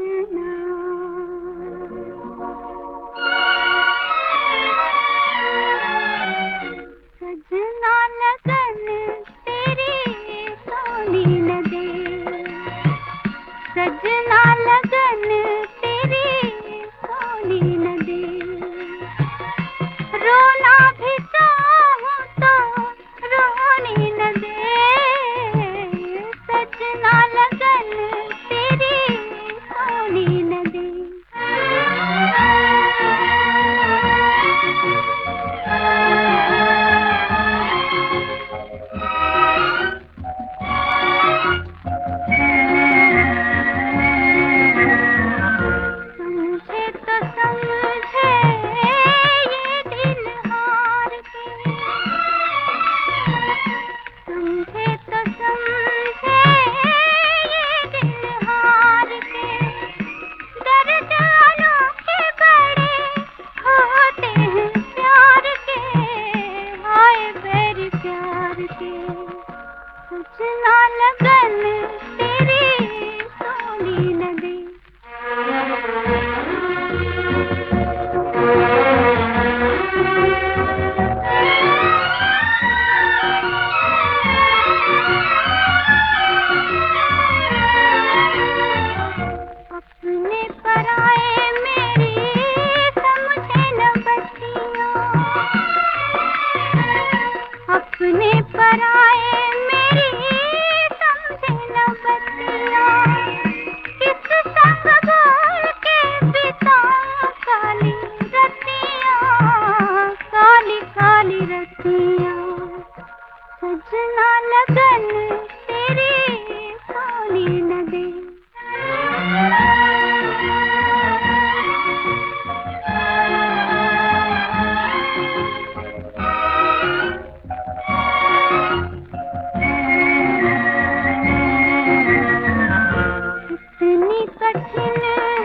सजना लगन तेरी सोनी न दे, सजना लगन तेरी सोनी न दे। रोना भी चाहूं तो रोनी न दे, सजना लगन तेरी सोनी न दे। सजना लगन तेरी सोनी न दे। अपने पराए मेरी समझे न बच्चियों, अपने पराए सजना लगन तेरी सोनी न दे। इतनी कठिन